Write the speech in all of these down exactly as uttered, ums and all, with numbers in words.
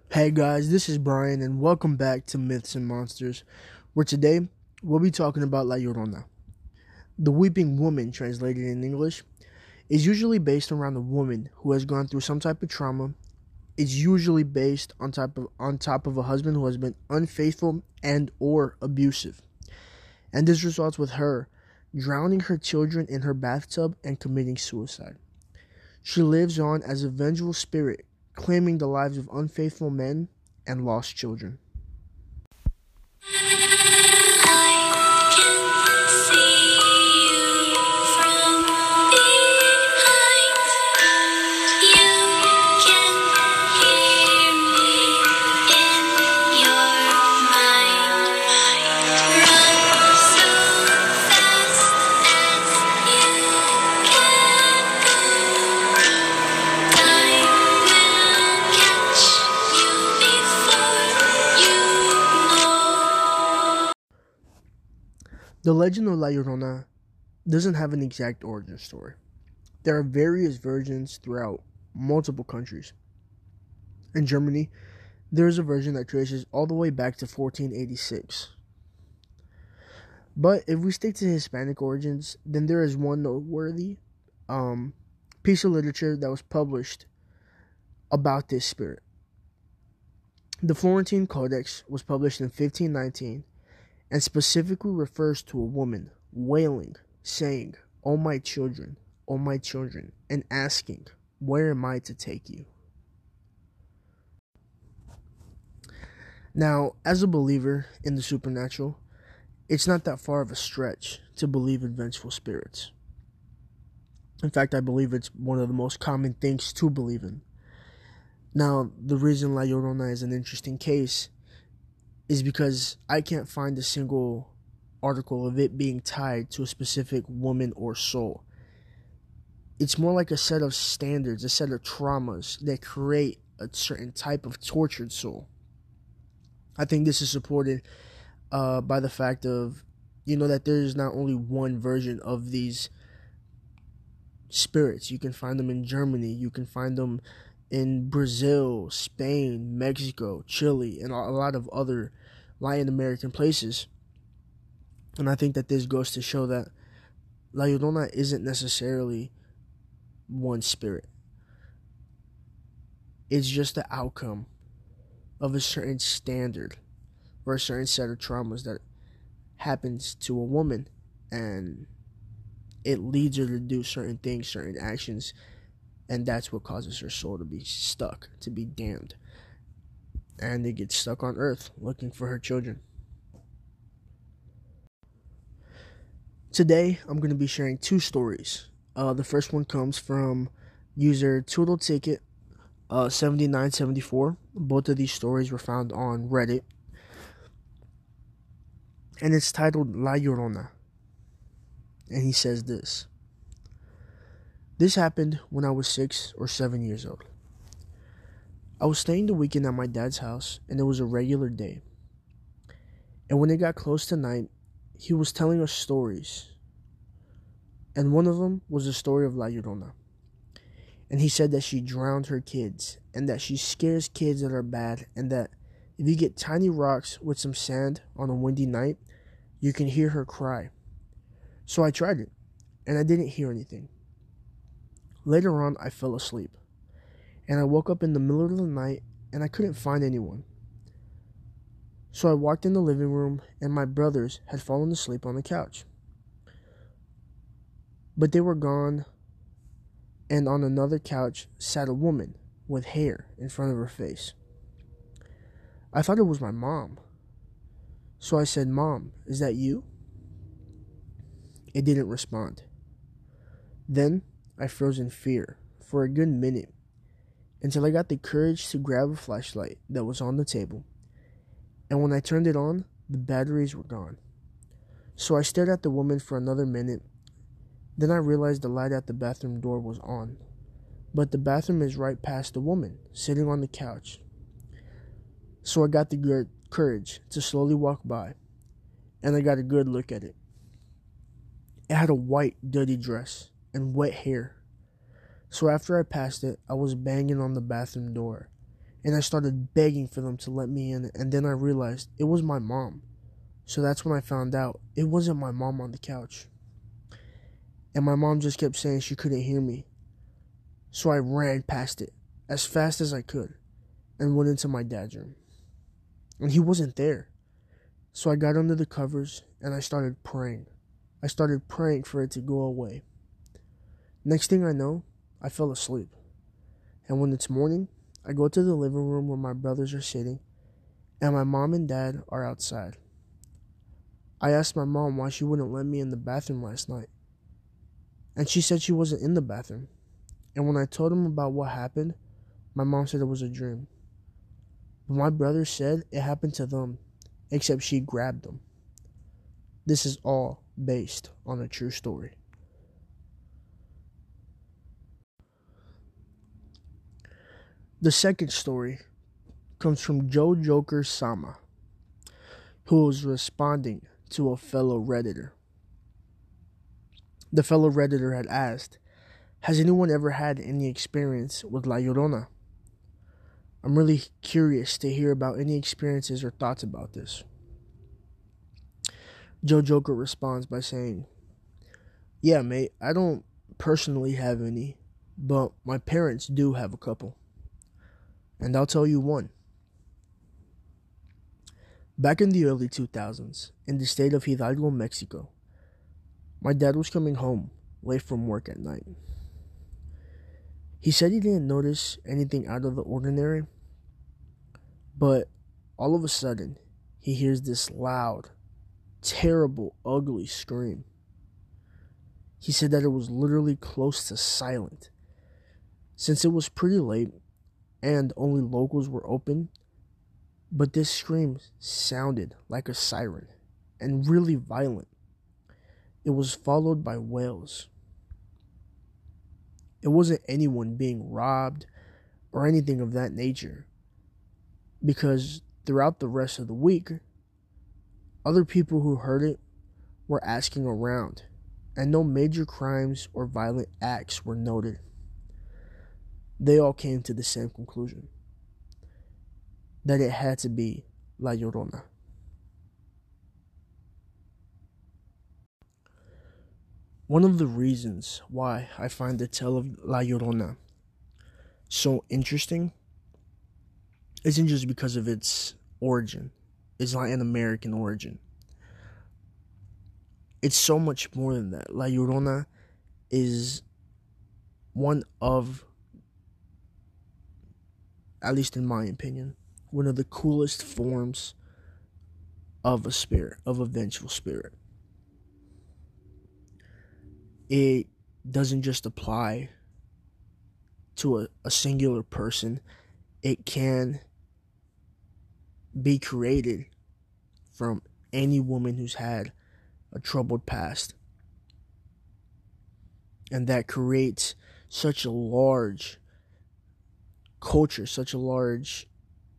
Hey guys, this is Brian, and welcome back to Myths and Monsters, where today we'll be talking about La Llorona. The Weeping Woman, translated in English, is usually based around a woman who has gone through some type of trauma. It's usually based on top of on top of a husband who has been unfaithful and or abusive, and this results with her drowning her children in her bathtub and committing suicide. She lives on as a vengeful spirit, claiming the lives of unfaithful men and lost children. The legend of La Llorona doesn't have an exact origin story. There are various versions throughout multiple countries. In Germany, there is a version that traces all the way back to fourteen eighty-six. But if we stick to Hispanic origins, then there is one noteworthy um, piece of literature that was published about this spirit. The Florentine Codex was published in fifteen nineteen and specifically refers to a woman wailing, saying, "Oh my children, oh my children," and asking, "Where am I to take you?" Now, as a believer in the supernatural, it's not that far of a stretch to believe in vengeful spirits. In fact, I believe it's one of the most common things to believe in. Now, the reason La Llorona is an interesting case is because I can't find a single article of it being tied to a specific woman or soul. It's more like a set of standards, a set of traumas that create a certain type of tortured soul. I think this is supported uh, by the fact of, you know, that there's not only one version of these spirits. You can find them in Germany, you can find them in Brazil, Spain, Mexico, Chile, and a lot of other Latin American places. And I think that this goes to show that La Llorona isn't necessarily one spirit. It's just the outcome of a certain standard or a certain set of traumas that happens to a woman, and it leads her to do certain things, certain actions, and that's what causes her soul to be stuck, to be damned. And it gets stuck on earth looking for her children. Today, I'm going to be sharing two stories. Uh, the first one comes from user Toodle Ticket uh, seventy-nine seventy-four. Both of these stories were found on Reddit. And it's titled La Llorona. And he says this. This happened when I was six or seven years old. I was staying the weekend at my dad's house, and it was a regular day. And when it got close to night, he was telling us stories. And one of them was the story of La Llorona. And he said that she drowned her kids, and that she scares kids that are bad, and that if you get tiny rocks with some sand on a windy night, you can hear her cry. So I tried it, and I didn't hear anything. Later on, I fell asleep, and I woke up in the middle of the night, and I couldn't find anyone. So I walked in the living room, and my brothers had fallen asleep on the couch. But they were gone, and on another couch sat a woman with hair in front of her face. I thought it was my mom. So I said, "Mom, is that you?" It didn't respond. Then I froze in fear for a good minute until I got the courage to grab a flashlight that was on the table. And when I turned it on, the batteries were gone. So I stared at the woman for another minute. Then I realized the light at the bathroom door was on. But the bathroom is right past the woman, sitting on the couch. So I got the good courage to slowly walk by, and I got a good look at it. It had a white, dirty dress and wet hair. So after I passed it, I was banging on the bathroom door, and I started begging for them to let me in, and then I realized it was my mom. So that's when I found out it wasn't my mom on the couch. And my mom just kept saying she couldn't hear me. So I ran past it as fast as I could and went into my dad's room. And he wasn't there. So I got under the covers and I started praying. I started praying for it to go away. Next thing I know, I fell asleep. And when it's morning, I go to the living room where my brothers are sitting and my mom and dad are outside. I asked my mom why she wouldn't let me in the bathroom last night. And she said she wasn't in the bathroom. And when I told them about what happened, my mom said it was a dream. But my brother said it happened to them, except she grabbed them. This is all based on a true story. The second story comes from Joe Joker Sama, who was responding to a fellow Redditor. The fellow Redditor had asked, "Has anyone ever had any experience with La Llorona?" I'm really curious to hear about any experiences or thoughts about this. Joe Joker responds by saying, "Yeah, mate, I don't personally have any, but my parents do have a couple. And I'll tell you one. Back in the early two thousands, in the state of Hidalgo, Mexico, my dad was coming home late from work at night. He said he didn't notice anything out of the ordinary, but all of a sudden, he hears this loud, terrible, ugly scream. He said that it was literally close to silent. Since it was pretty late and only locals were open, but this scream sounded like a siren and really violent. It was followed by wails. It wasn't anyone being robbed or anything of that nature, because throughout the rest of the week, other people who heard it were asking around, and no major crimes or violent acts were noted. They all came to the same conclusion, that it had to be La Llorona. One of the reasons why I find the tale of La Llorona so interesting isn't just because of its origin, its Latin American origin. It's so much more than that. La Llorona is one of, at least in my opinion, one of the coolest forms of a spirit, of a vengeful spirit. It doesn't just apply to a, a singular person. It can be created from any woman who's had a troubled past. And that creates such a large culture, such a large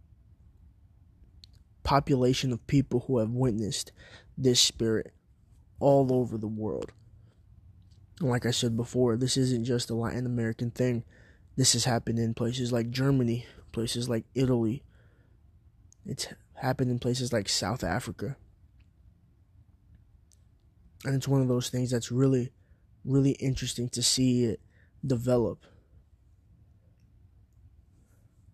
population of people who have witnessed this spirit all over the world. And like I said before, this isn't just a Latin American thing. This has happened in places like Germany, places like Italy. It's happened in places like South Africa. And it's one of those things that's really, really interesting to see it develop